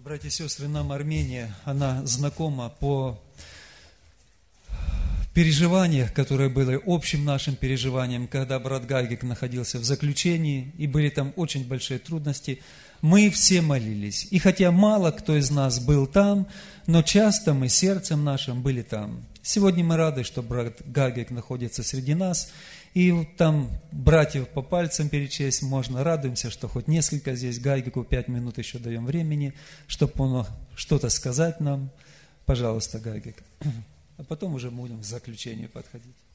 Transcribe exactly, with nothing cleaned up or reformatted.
Братья и сестры, нам Армения, она знакома по переживаниям, которые были общим нашим переживанием, когда брат Гагик находился в заключении, и были там очень большие трудности. Мы все молились. И хотя мало кто из нас был там, но часто мы сердцем нашим были там. Сегодня мы рады, что брат Гагик находится среди нас. И там братьев по пальцам перечесть можно. Радуемся, что хоть несколько здесь. Гагику пять минут еще даем времени, чтобы он что-то сказать нам. Пожалуйста, Гагик. А потом уже будем к заключению подходить.